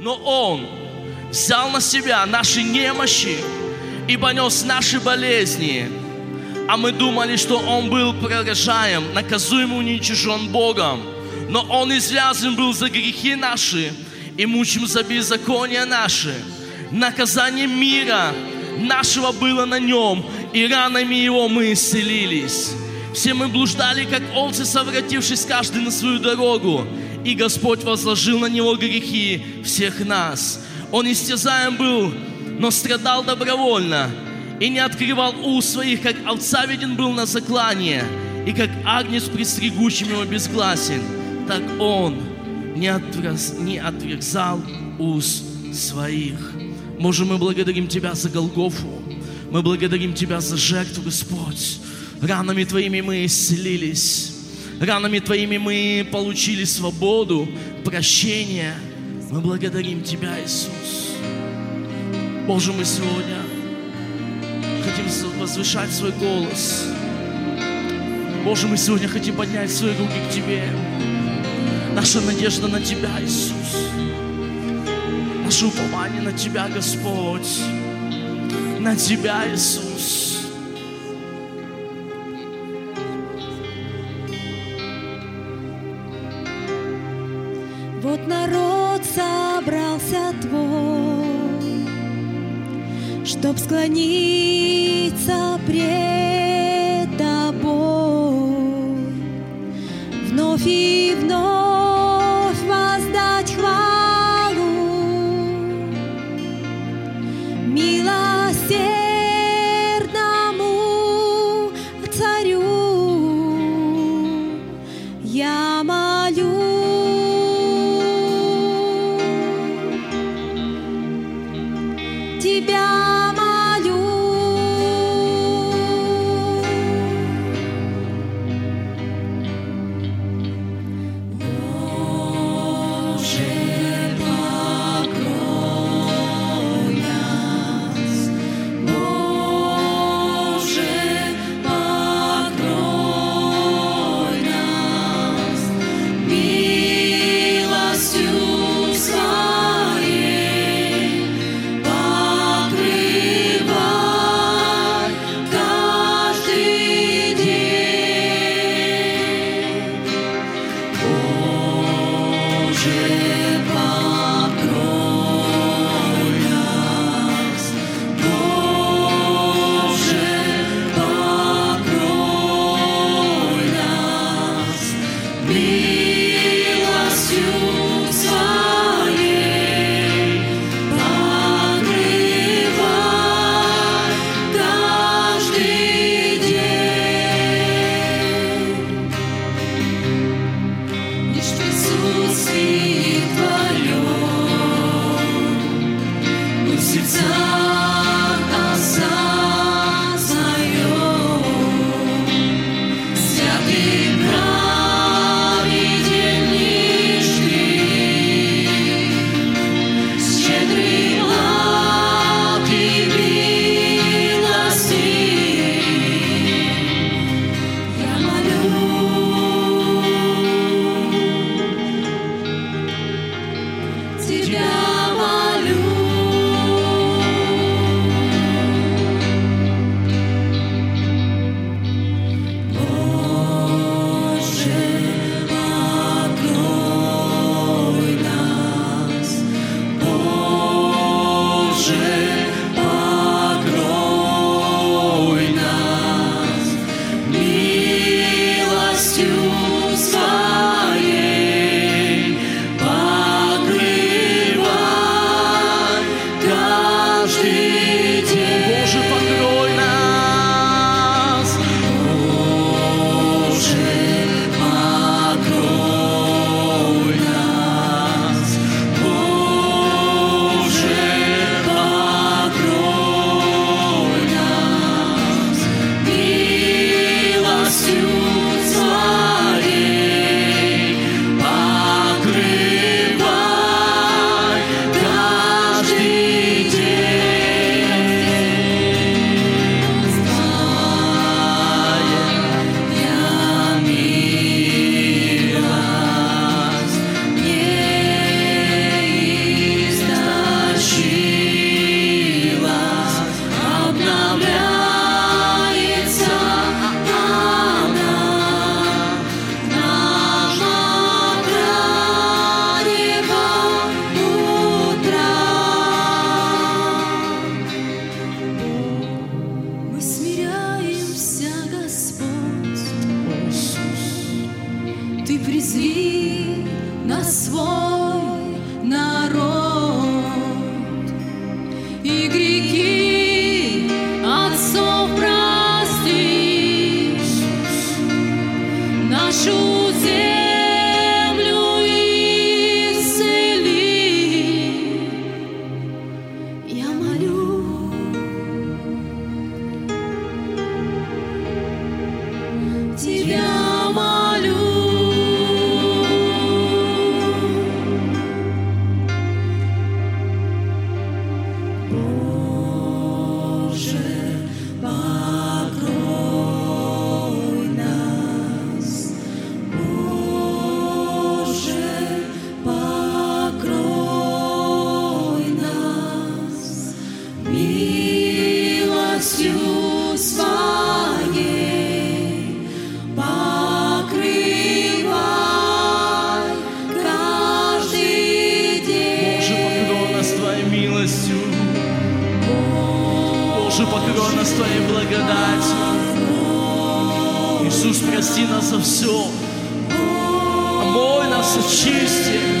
но Он взял на себя наши немощи и понес наши болезни. А мы думали, что Он был поражаем, наказуем, уничижен Богом. Но Он извязан был за грехи наши и мучим за беззакония наши. Наказание мира нашего было на Нем, и ранами Его мы исцелились. Все мы блуждали, как овцы, совратившись каждый на свою дорогу. И Господь возложил на Него грехи всех нас. Он истязаем был, но страдал добровольно, и не открывал уст своих, как овца веден был на заклание, и как агнец пред стригущим Его безгласен, так Он не отверзал уст своих. Боже, мы благодарим Тебя за Голгофу. Мы благодарим Тебя за жертву, Господь. Ранами Твоими мы исцелились. Ранами Твоими мы получили свободу, прощение. Мы благодарим Тебя, Иисус. Боже, мы сегодня хотим возвышать свой голос. Боже, мы сегодня хотим поднять свои руки к Тебе. Наша надежда на Тебя, Иисус. Наше упование на Тебя, Господь. На Тебя, Иисус. Вот народ собрался Твой, чтоб склониться пред Тобой, вновь и вновь воздать хвалу милосердному Царю. Я молю Тебя, молю. Боже, покрой нас. Боже, покрой нас милостью Своей. Покрывай каждый день. Боже, покрой нас. Боже, покрой нас милостью Своей. Покрывай каждый день. Лишь в присутствии Твоем мы в сердцах осознаем святый праведен лишь Ты. Щедрый благ и милостив. Я молю Тебя, молю. Боже, покрой нас. Боже, покрой нас милостью Своей. Покрывай Боже, покрой нас Твоей благодатью. Иисус, прости нас за все. Омой нас, очисти.